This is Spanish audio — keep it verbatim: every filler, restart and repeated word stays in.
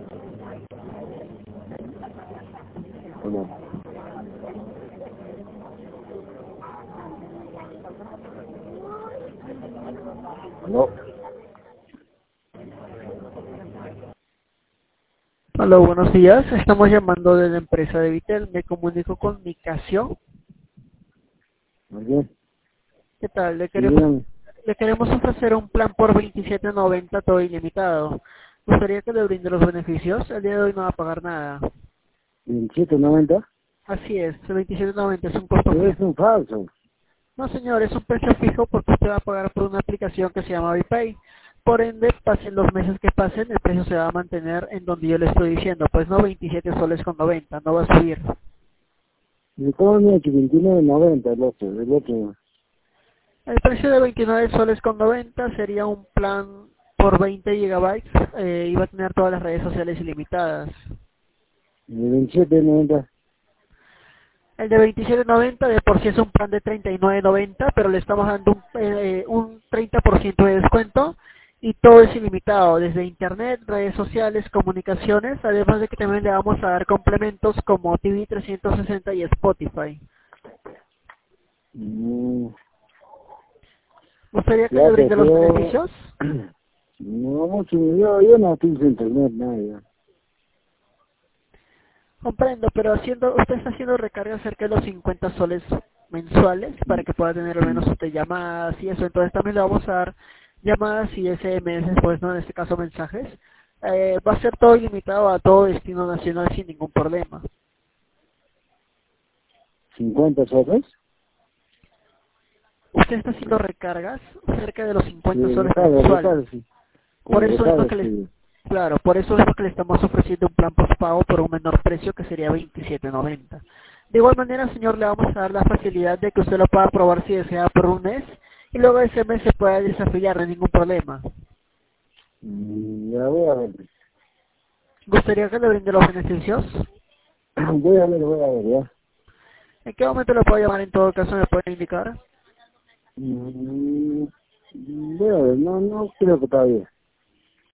Hola. No. Hola, buenos días. Estamos llamando de la empresa de Vitel. Me comunico con Nicasio. ¿Por qué? ¿Qué tal? Le Sí, queremos, dígame. le queremos ofrecer un plan por veintisiete noventa todo ilimitado. ¿Gustaría que le brinde los beneficios? El día de hoy no va a pagar nada. veintisiete noventa. Así es, el veintisiete noventa es un costo Pero es fijo. un falso. No, señor, es un precio fijo porque usted va a pagar por una aplicación que se llama ViPay. Por ende, pasen los meses que pasen, el precio se va a mantener en donde yo le estoy diciendo. Pues no veintisiete soles con noventa, no va a subir. ¿Y cómo me ha hecho veintinueve noventa el otro? El otro. El precio de veintinueve soles con noventa sería un plan por veinte gigabytes eh, y va a tener todas las redes sociales ilimitadas. El veintisiete noventa. El de veintisiete noventa de por sí es un plan de treinta y nueve noventa, pero le estamos dando un, eh, un treinta por ciento de descuento y todo es ilimitado, desde internet, redes sociales, comunicaciones, además de que también le vamos a dar complementos como T V trescientos sesenta y Spotify. Mm, ¿Gustaría que ya, le brinde los pero beneficios? no, si yo, yo no utilizo internet, nada. Ya. Comprendo, pero haciendo, usted está haciendo recarga cerca de los cincuenta soles mensuales para que pueda tener al menos usted llamadas y eso. Entonces también le vamos a dar llamadas y S M S, pues no, en este caso mensajes. Eh, va a ser todo ilimitado a todo destino nacional sin ningún problema. cincuenta soles. Usted está haciendo recargas cerca de los Sí, cincuenta soles recarga, mensuales. recarga, sí. Por Con eso es lo recarga, que le, sí. claro, por eso es lo que le estamos ofreciendo un plan postpago por un menor precio que sería veintisiete noventa. De igual manera, señor, le vamos a dar la facilidad de que usted lo pueda probar si desea por un mes y luego ese mes se pueda desafiliar, no hay ningún problema. Mm, ya voy a ver. ¿Gustaría que le brinde los beneficios? Voy a ver, voy a ver, ya. ¿En qué momento lo puedo llamar en todo caso? ¿Me puede indicar? Mm, voy a ver, no, no creo que todavía.